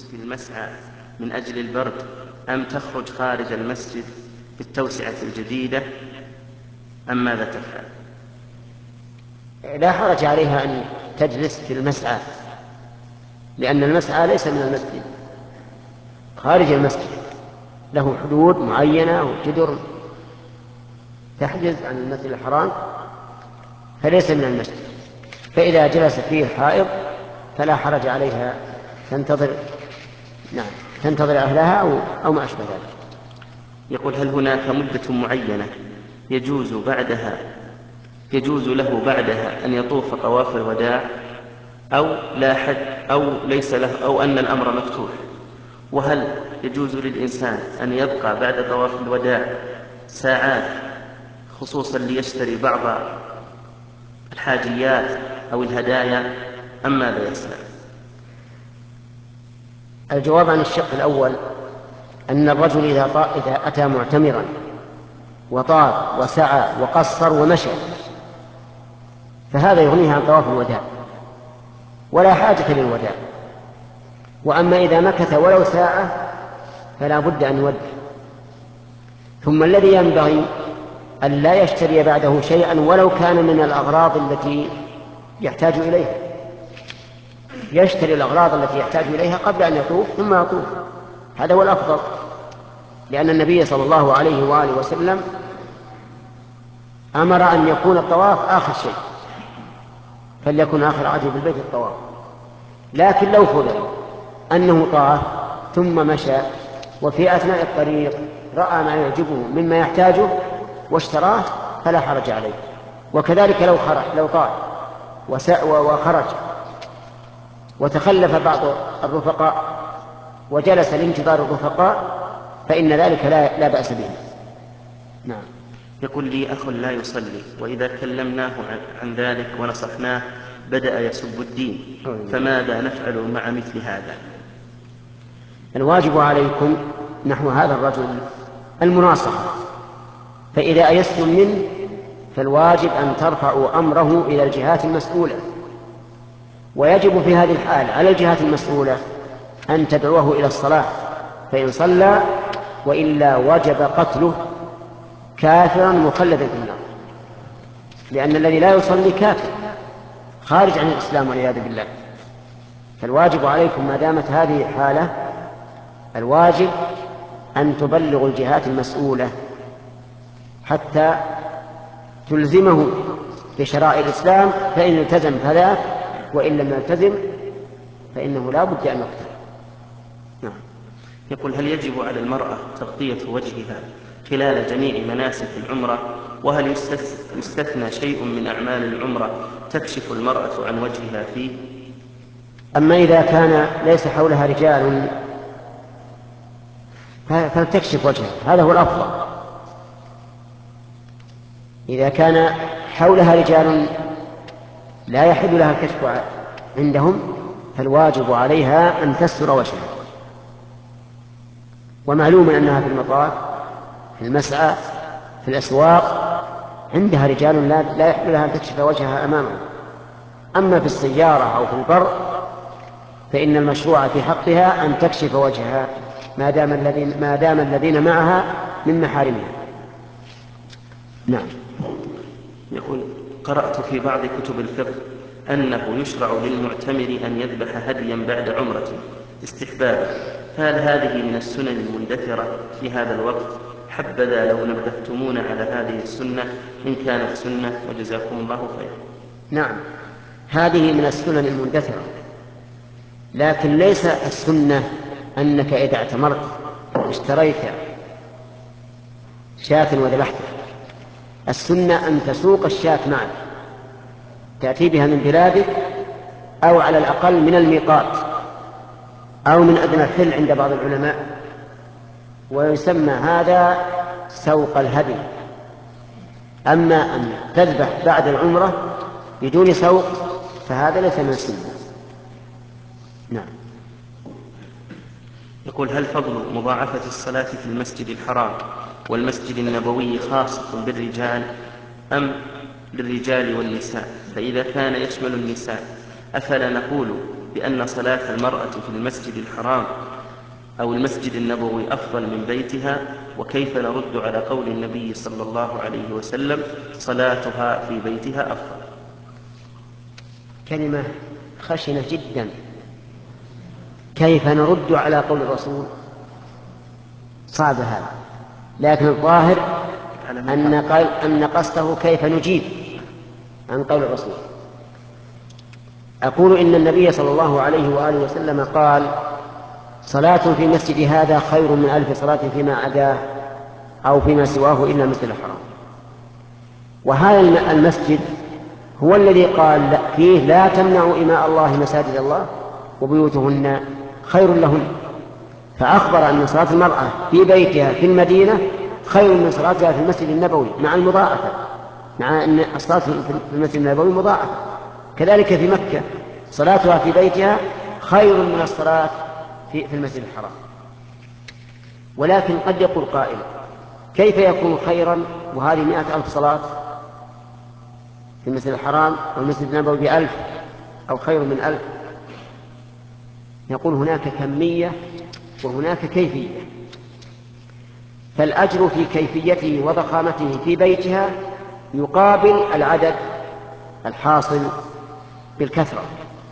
في المسعى من أجل البرد، أم تخرج خارج المسجد بالتوسعة الجديدة، أم ماذا تفعل؟ لا حرج عليها أن تجلس في المسعى، لأن المسعى ليس من المسجد، خارج المسجد، له حدود معينة وجدر تحجز عن المسجد الحرام، فليس من المسجد. فإذا جلس فيه الحائض فلا حرج عليها، تنتظر أهلها أو ما أشبه ذلك. يقول: هل هناك مدة معينة يجوز له بعدها أن يطوف طواف الوداع، أو لا حد، أو ليس له، أو أن الأمر مفتوح؟ وهل يجوز للإنسان أن يبقى بعد طواف الوداع ساعات خصوصا ليشتري بعض الحاجيات أو الهدايا، أم ماذا يصنع؟ الجواب عن الشق الأول أن الرجل إذا أتى معتمرا وطاف وسعى وقصر ومشى فهذا يغنيه عن طواف الوداع ولا حاجة للوداع. وأما إذا مكث ولو ساعة فلا بد أن يودع. ثم الذي ينبغي أن لا يشتري بعده شيئا ولو كان من الأغراض التي يحتاج إليها، يشتري الأغراض التي يحتاج إليها قبل أن يطوف ثم يطوف، هذا هو الأفضل، لأن النبي صلى الله عليه وآله وسلم أمر أن يكون الطواف آخر شيء، فليكن آخر عهده بالبيت الطواف. لكن لو فرض أنه طاف ثم مشى وفي أثناء الطريق رأى ما يعجبه مما يحتاجه واشتراه فلا حرج عليه. وكذلك لو طاف وخرج وتخلف بعض الرفقاء وجلس لانتظار الرفقاء فإن ذلك لا بأس به. نعم. يقول لي أخ لا يصلي، وإذا كلمناه عن ذلك ونصحناه بدأ يسب الدين، فماذا نفعل مع مثل هذا؟ الواجب عليكم نحو هذا الرجل المناصحة، فإذا أيستم منه فالواجب أن ترفعوا أمره إلى الجهات المسؤولة، ويجب في هذه الحال على الجهات المسؤولة أن تدعوه إلى الصلاة، فإن صلى وإلا وجب قتله كافرا مخلدا في النار، لأن الذي لا يصلي كافر خارج عن الإسلام والعياذ بالله. فالواجب عليكم ما دامت هذه الحالة الواجب أن تبلغوا الجهات المسؤولة حتى تلزمه بشرائع الإسلام، فإن التزم فذاك، وإن لم يلتزم فإنه لا بد أن يقتل. نعم. يقول: هل يجب على المرأة تغطية وجهها خلال جميع مناسك العمرة؟ وهل يستثنى شيء من أعمال العمرة تكشف المرأة عن وجهها فيه؟ أما إذا كان ليس حولها رجال فلتكشف وجهها، هذا هو الأفضل. إذا كان حولها رجال لا يحل لها الكشف عندهم فالواجب عليها أن تستر وجهها. ومعلوم أنها في المطاف، في المسعى، في الأسواق عندها رجال لا يحل لها أن تكشف وجهها أمامهم. أما في السيارة أو في البر فإن المشروع في حقها أن تكشف وجهها ما دام الذين معها من محارمها. نعم. يقول: قرأت في بعض كتب الفقه أنه يشرع للمعتمر أن يذبح هديا بعد عمرة استحبابا، فهل هذه من السنن المندثرة في هذا الوقت؟ حبذا لو نبهتمونا على هذه السنة إن كانت سنة، وجزاكم الله خيرا. نعم، هذه من السنن المندثرة، لكن ليس السنة أنك إذا اعتمرت اشتريت شاة وذبحتها. السنة أن تسوق الشاة معك، تأتي بها من بلادك أو على الأقل من الميقات أو من أدنى الحل عند بعض العلماء، ويسمى هذا سوق الهدي. أما أن تذبح بعد العمرة بدون سوق فهذا ليس من السنة. نعم. يقول: هل فضل مضاعفة الصلاة في المسجد الحرام والمسجد النبوي خاصة بالرجال أم للرجال والنساء؟ فإذا كان يشمل النساء أفلا نقول بأن صلاة المرأة في المسجد الحرام أو المسجد النبوي أفضل من بيتها؟ وكيف نرد على قول النبي صلى الله عليه وسلم صلاتها في بيتها أفضل؟ كلمة خشنة جدا. كيف نرد على قول الرسول؟ صعب هذا، لكن الظاهر أن قصده كيف نجيب عن قول الرسول. أقول إن النبي صلى الله عليه وآله وسلم قال: صلاة في مسجد هذا خير من 1000 صلاة فيما عداه أو فيما سواه إلا المسجد الحرام. وهذا المسجد هو الذي قال فيه: لا تمنعوا إماء الله مساجد الله وبيوتهن خير لهن. فأخبر أن صلاة المرأة في بيتها في المدينة خير من صلاتها في المسجد النبوي، مع المضاعفة، مع أن الصلاة في المسجد النبوي مضاعفة. كذلك في مكة صلاتها في بيتها خير من الصلاة في المسجد الحرام. ولكن قد يقول قائل: كيف يكون خيرا وهذه 100,000 صلاة في المسجد الحرام والمسجد النبوي ب1000 أو خير من 1000؟ يقول: هناك كمية وهناك كيفية، فالأجر في كيفيته وضخامته في بيتها يقابل العدد الحاصل بالكثرة.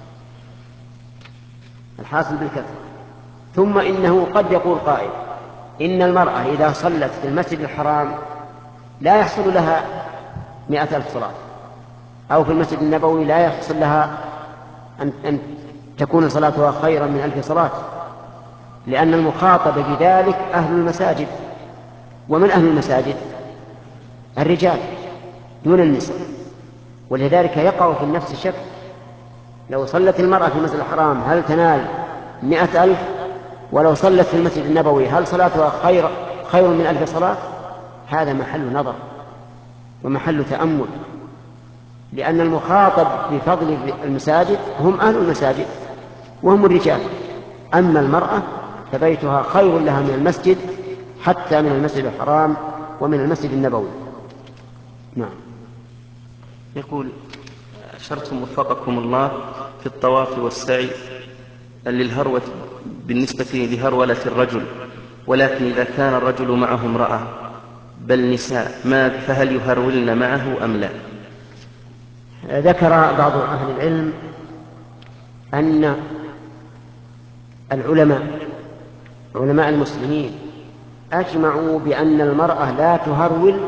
ثم إنه قد يقول قائل: إن المرأة إذا صلت في المسجد الحرام لا يحصل لها 100,000 صلاة، أو في المسجد النبوي لا يحصل لها أن تكون صلاتها خيرا من 1000 صلاة، لأن المخاطب بذلك أهل المساجد. ومن أهل المساجد؟ الرجال دون النساء. ولذلك يقع في النفس شك: لو صلت المرأة في المسجد الحرام هل تنال 100,000؟ ولو صلت في المسجد النبوي هل صلاتها خير من 1000 صلاة؟ هذا محل نظر ومحل تأمل، لأن المخاطب بفضل المساجد هم أهل المساجد وهم الرجال. أما المرأة فبيتها خير لها من المسجد، حتى من المسجد الحرام ومن المسجد النبوي. نعم. يقول: أشرتم وفقكم الله في الطواف والسعي للهرولة بالنسبة لهرولة الرجل، ولكن إذا كان الرجل معه امرأة بل نساء فهل يهرولن معه أم لا؟ ذكر بعض أهل العلم أن علماء المسلمين أجمعوا بأن المرأة لا تهرول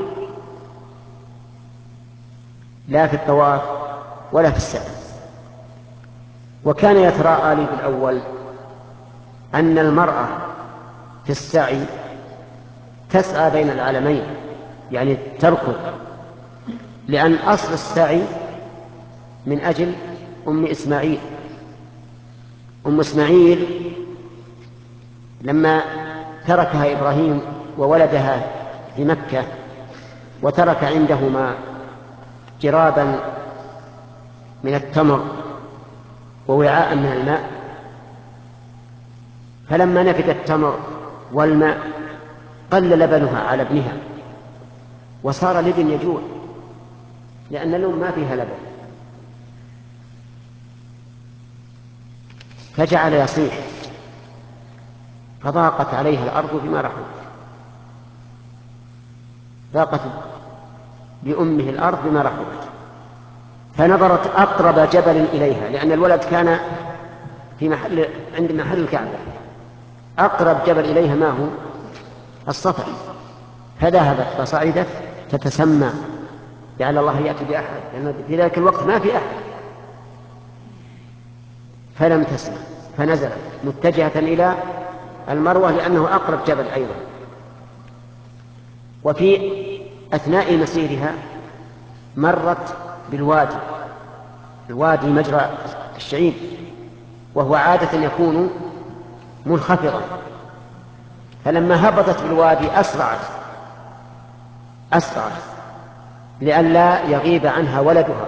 لا في الطواف ولا في السعي. وكان يتراءى لي بالأول أن المرأة في السعي تسعى بين العالمين، يعني تركض، لأن أصل السعي من أجل أم إسماعيل لما تركها إبراهيم وولدها في مكة، وترك عندهما جرابا من التمر ووعاء من الماء، فلما نفد التمر والماء قل لبنها على ابنها، وصار الابن يجوع لأن الأم ما فيها لبن، فجعل يصيح، فضاقت عليها الأرض بما رحبت، ضاقت بأمه الأرض بما رحبت، فنظرت أقرب جبل إليها، لأن الولد كان في عند محل الكعبة، أقرب جبل إليها ما هو؟ الصفا، فذهبت فصعدت تتسمى لعل الله يأتي بأحد، لأن في ذلك الوقت ما في أحد، فلم تسمع فنزلت متجهة إلى المروة لأنه أقرب جبل أيضا. وفي أثناء مسيرها مرت بالوادي، الوادي مجرى الشعيب، وهو عادة يكون منخفضا، فلما هبطت بالوادي أسرعت لئلا يغيب عنها ولدها،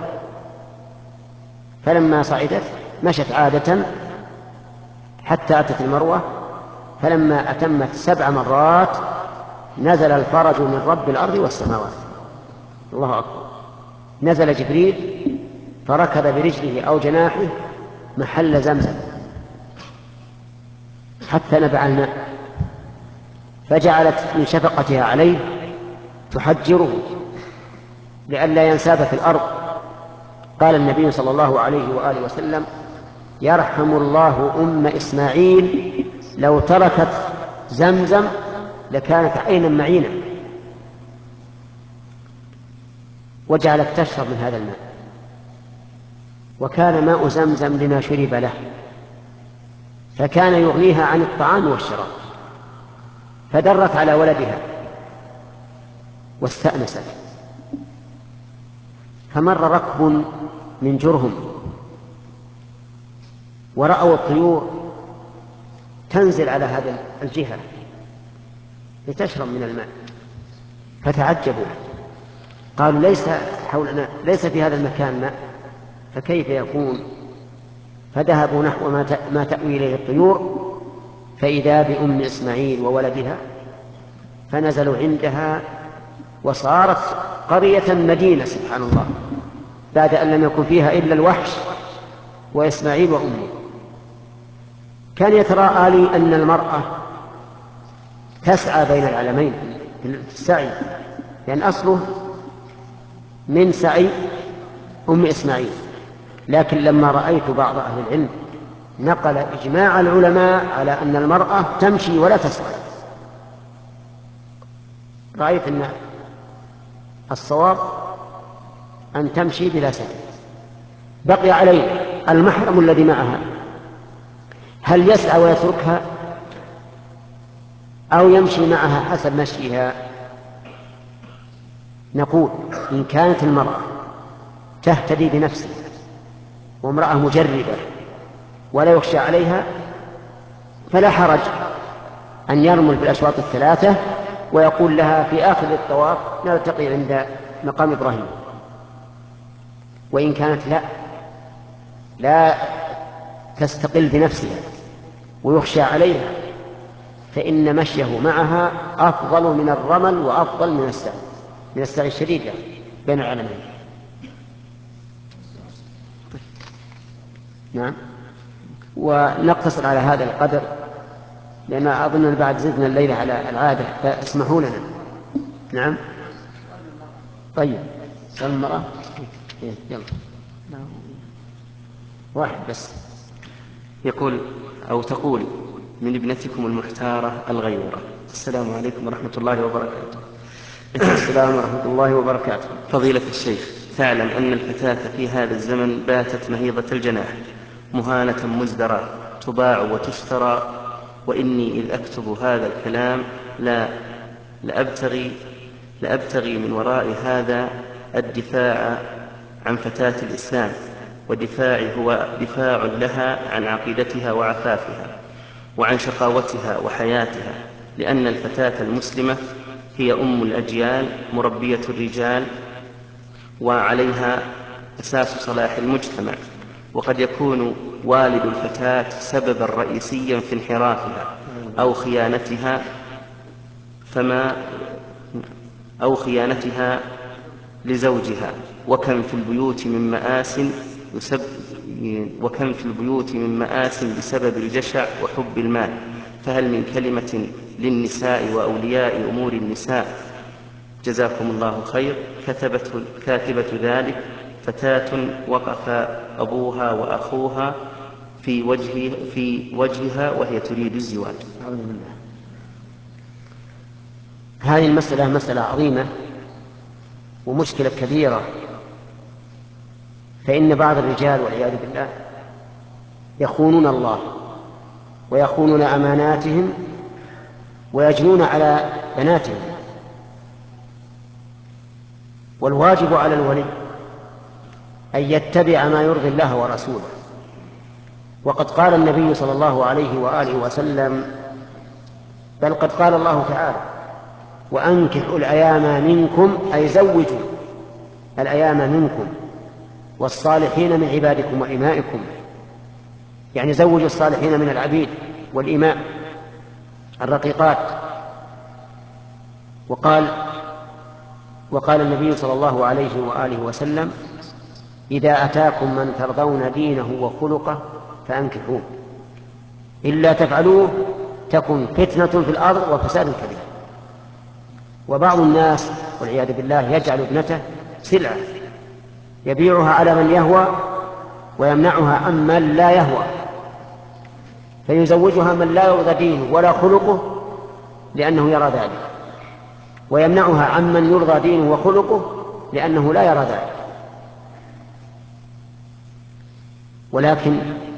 فلما صعدت مشت عادة حتى أتت المروة، فلما أتمت 7 مرات نزل الفرج من رب الأرض والسماوات. الله أكبر. نزل جبريل فركب برجله أو جناحه محل زمزم حتى نبع الماء، فجعلت من شفقتها عليه تحجره لئلا ينساب في الأرض. قال النبي صلى الله عليه وآله وسلم: يرحم الله أم إسماعيل لو تركت زمزم لكانت عينا معينا. وجعلت تشرب من هذا الماء، وكان ماء زمزم لما شرب له، فكان يغنيها عن الطعام والشراب. فدرت على ولدها واستأنست. فمر ركب من جرهم ورأوا الطيور تنزل على هذه الجهة لتشرب من الماء، فتعجبوا، قالوا: ليس حولنا، ليس في هذا المكان ماء، فكيف يكون؟ فذهبوا نحو ما تأوي إليه الطيور، فإذا بأم إسماعيل وولدها، فنزلوا عندها وصارت قرية مدينة سبحان الله، بعد أن لم يكن فيها إلا الوحش وإسماعيل وأمه. كان يتراءى لي أن المرأة تسعى بين العالمين في السعي، لأن أصله من سعي أم إسماعيل، لكن لما رأيت بعض أهل العلم نقل إجماع العلماء على أن المرأة تمشي ولا تسعى، رأيت أن الصواب أن تمشي بلا سعي. بقي عليه المحرم الذي معها، هل يسعى ويتركها أو يمشي معها حسب مشيها؟ نقول: إن كانت المرأة تهتدي بنفسها وامرأة مجردة ولا يخشى عليها، فلا حرج أن يرمل بالأشواط الثلاثة ويقول لها في آخر الطواف: نلتقي عند مقام إبراهيم. وإن كانت لا تستقل بنفسها ويخشى عليها، فإن مشيه معها أفضل من الرمل وأفضل من السعي الشديد بين العالمين. نعم. ونقتصر على هذا القدر، لأن أظن بعد زدنا الليلة على العادة، فاسمحوا لنا. نعم. طيب، سأل المرأة. يلا واحد بس. يقول أو تقول من ابنتكم المحتارة الغيورة: السلام عليكم ورحمة الله وبركاته. السلام ورحمة الله وبركاته. فضيلة الشيخ، تعلم أن الفتاة في هذا الزمن باتت مهيضة الجناح، مهانة مزدرى، تباع وتشترى، وإني إذ أكتب هذا الكلام لأبتغي من وراء هذا الدفاع عن فتاة الإسلام، ودفاعي هو دفاع لها عن عقيدتها وعفافها وعن شقاوتها وحياتها، لأن الفتاة المسلمة هي أم الأجيال، مربية الرجال، وعليها أساس صلاح المجتمع. وقد يكون والد الفتاة سببا رئيسيا في انحرافها أو خيانتها لزوجها، وكم في البيوت من مآس بسبب الجشع وحب المال. فهل من كلمة للنساء وأولياء أمور النساء؟ جزاكم الله خير. كاتبة ذلك فتاة وقف أبوها وأخوها في وجهها وهي تريد الزواج. هذه المسألة مسألة عظيمة ومشكلة كبيرة، فإن بعض الرجال والعياذ بالله يخونون الله ويخونون أماناتهم ويجنون على بناتهم. والواجب على الولي أن يتبع ما يرضي الله ورسوله. وقد قال النبي صلى الله عليه وآله وسلم، بل قد قال الله تعالى: وأنكحوا الأيام منكم، أي زوجوا الأيام منكم والصالحين من عبادكم وإمائكم، يعني زوجوا الصالحين من العبيد والإماء الرقيقات. وقال النبي صلى الله عليه وآله وسلم: إذا أتاكم من ترضون دينه وخلقه فأنكحوه إلا تفعلوه تكن فتنة في الأرض وفساد كبير. وبعض الناس والعياذ بالله يجعل ابنته سلعة يبيعها على من يهوى ويمنعها عن من لا يهوى، فيزوجها من لا يرضى دينه ولا خلقه لأنه يرى ذلك، ويمنعها عن من يرضى دينه وخلقه لأنه لا يرى ذلك. ولكن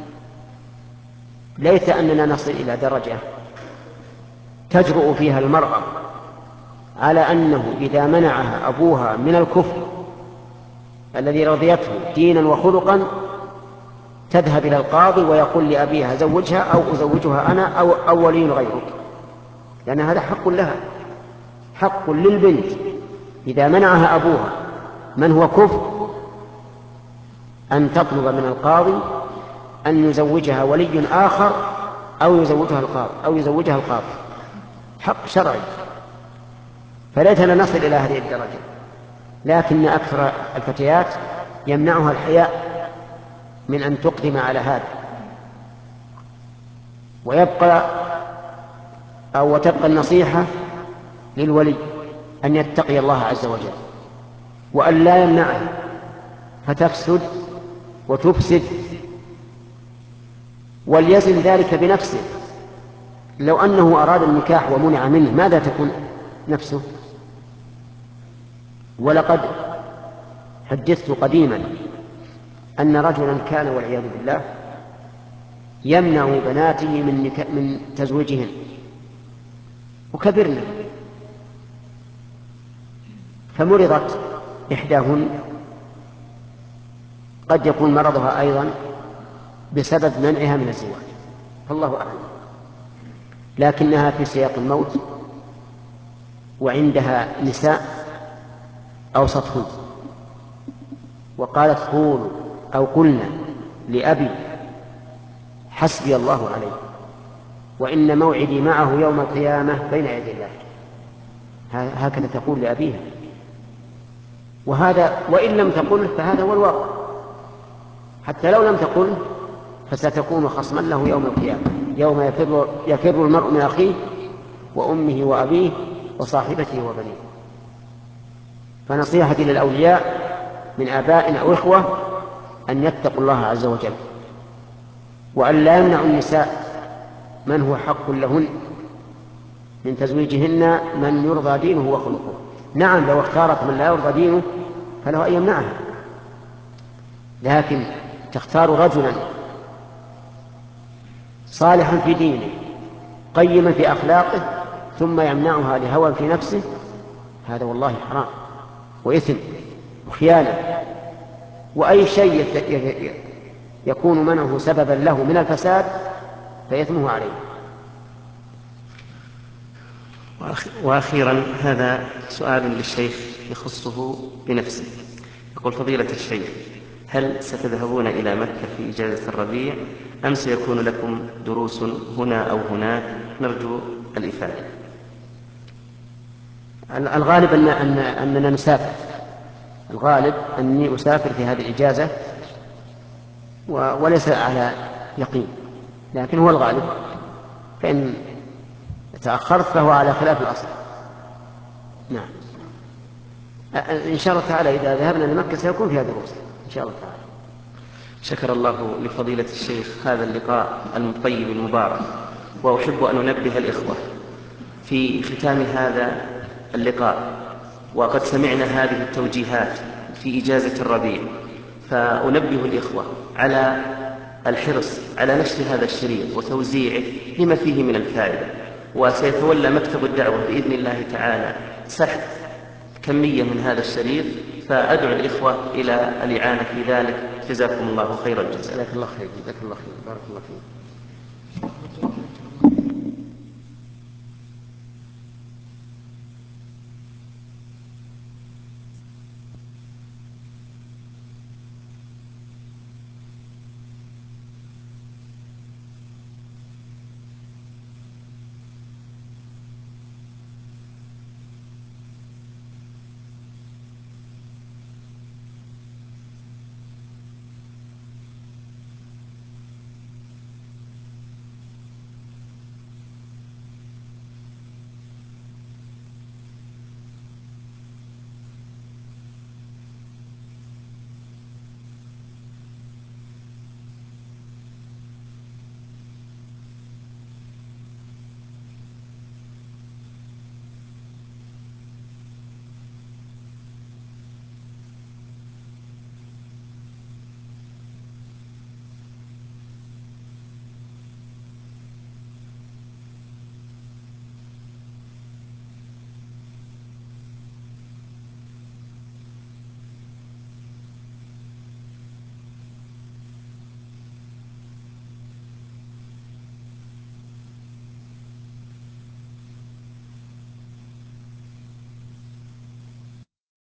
ليس أننا نصل إلى درجة تجرؤ فيها المرأة على أنه إذا منعها أبوها من الكفر الذي رضيته دينا وخلقا تذهب إلى القاضي ويقول لأبيها زوجها أو أزوجها أنا أو ولي غيرك، لأن هذا حق لها، حق للبنت إذا منعها أبوها من هو كفر أن تطلب من القاضي أن يزوجها ولي آخر أو يزوجها القاضي، حق شرعي. فليتنا نصل إلى هذه الدرجة، لكن أكثر الفتيات يمنعها الحياء من أن تقدم على هذا، وتبقى النصيحة للولي أن يتقي الله عز وجل وأن لا يمنعها فتفسد وتفسد، وليزن ذلك بنفسه. لو أنه أراد النكاح ومنع منه ماذا تكون نفسه؟ ولقد حدثت قديما أن رجلا كان والعياذ بالله يمنع بناته من تزويجهن وكبرن، فمرضت إحداهن، قد يكون مرضها أيضا بسبب منعها من الزواج، فالله أعلم، لكنها في سياق الموت وعندها نساء أوسطهن، وقالت قلنا لأبي حسبي الله عليه وإن موعدي معه يوم القيامة بين يدي الله، هكذا تقول لأبيها. وهذا وإن لم تقل فهذا هو الواقع، حتى لو لم تقل فستكون خصما له يوم القيامة، يوم يفر المرء من أخيه وأمه وأبيه وصاحبته وبنيه. فنصيحتي للأولياء من آباء أو إخوة أن يتقوا الله عز وجل، وأن لا يمنعوا النساء من هو حق لهن من تزويجهن من يرضى دينه وخلقه. نعم، لو اختارت من لا يرضى دينه فله أن يمنعها، لكن تختار رجلا صالحا في دينه قيما في أخلاقه ثم يمنعها لهوى في نفسه، هذا والله حرام وإثم وخيانة، وأي شيء يكون منعه سببا له من الفساد فإثمه عليه. وأخيرا هذا سؤال للشيخ يخصه بنفسه، يقول: فضيلة الشيخ، هل ستذهبون إلى مكة في إجازة الربيع أم سيكون لكم دروس هنا أو هناك؟ نرجو الإفادة. الغالب أننا نسافر، الغالب أني أسافر في هذه الإجازة وليس على يقين، لكن هو الغالب، فإن تأخرت فهو على خلاف الأصل. نعم، إن شاء الله تعالى إذا ذهبنا لمكة سيكون فيها دروس إن شاء الله تعالى. شكر الله لفضيلة الشيخ هذا اللقاء الطيب المبارك، وأحب أن أنبه الإخوة في ختام هذا اللقاء، وقد سمعنا هذه التوجيهات في إجازة الربيع، فأنبه الإخوة على الحرص على نشر هذا الشريط وتوزيعه لما فيه من الفائدة، وسيتولى مكتب الدعوة بإذن الله تعالى سحب كمية من هذا الشريط، فأدعو الإخوة إلى الإعانة في ذلك. جزاكم الله خير الجزاء. جزاك الله خير، جزاك الله خير، بارك الله فيك.